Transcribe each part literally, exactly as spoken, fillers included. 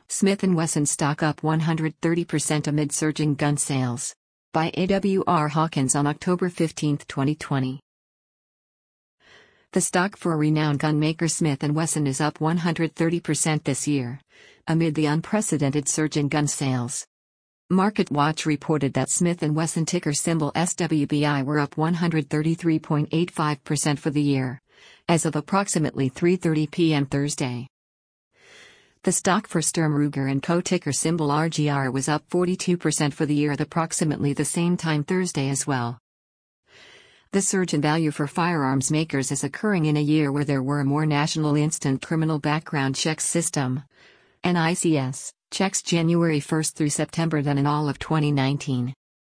Smith and Wesson stock up one hundred thirty percent amid surging gun sales. By A W R Hawkins on October fifteenth, twenty twenty. The stock for renowned gun maker Smith and Wesson is up one hundred thirty percent this year, amid the unprecedented surge in gun sales. MarketWatch reported that Smith and Wesson, ticker symbol S W B I, were up one hundred thirty-three point eight five percent for the year, as of approximately three thirty p m Thursday. The stock for Sturm Ruger and Co., ticker symbol R G R, was up forty-two percent for the year at approximately the same time Thursday as well. The surge in value for firearms makers is occurring in a year where there were more National Instant Criminal Background Checks System (N I C S) checks January first through September than in all of twenty nineteen.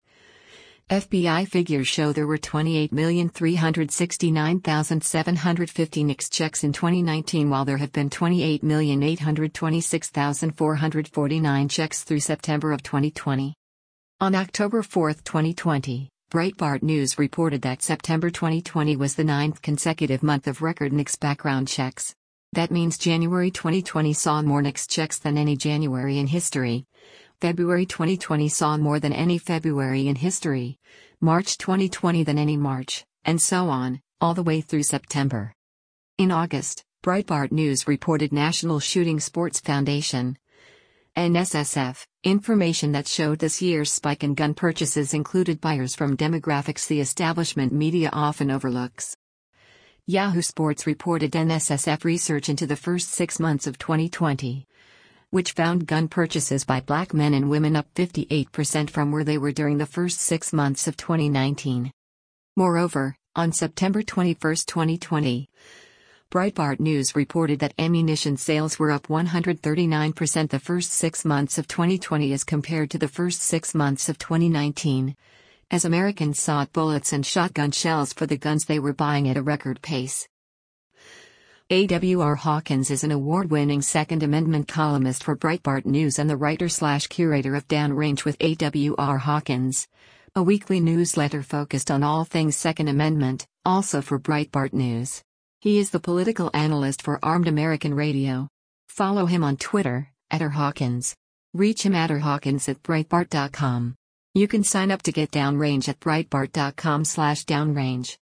F B I figures show there were twenty-eight million three hundred sixty-nine thousand seven hundred fifty N I C S checks in twenty nineteen, while there have been twenty-eight million eight hundred twenty-six thousand four hundred forty-nine checks through September of twenty twenty. On October fourth, twenty twenty, Breitbart News reported that September twenty twenty was the ninth consecutive month of record N I C S background checks. That means January twenty twenty saw more N I C S checks than any January in history. February twenty twenty saw more than any February in history, March twenty twenty than any March, and so on, all the way through September. In August, Breitbart News reported National Shooting Sports Foundation (N S S F) information that showed this year's spike in gun purchases included buyers from demographics the establishment media often overlooks. Yahoo Sports reported N S S F research into the first six months of twenty twenty. Which found gun purchases by black men and women up fifty-eight percent from where they were during the first six months of twenty nineteen. Moreover, on September twenty-first, twenty twenty, Breitbart News reported that ammunition sales were up one hundred thirty-nine percent the first six months of twenty twenty as compared to the first six months of twenty nineteen, as Americans sought bullets and shotgun shells for the guns they were buying at a record pace. A W R Hawkins is an award-winning Second Amendment columnist for Breitbart News and the writer-slash-curator of Downrange with A W R Hawkins, a weekly newsletter focused on all things Second Amendment, also for Breitbart News. He is the political analyst for Armed American Radio. Follow him on Twitter, at r hawkins. Reach him at r hawkins at breitbart dot com. You can sign up to get Downrange at breitbart dot com slash downrange.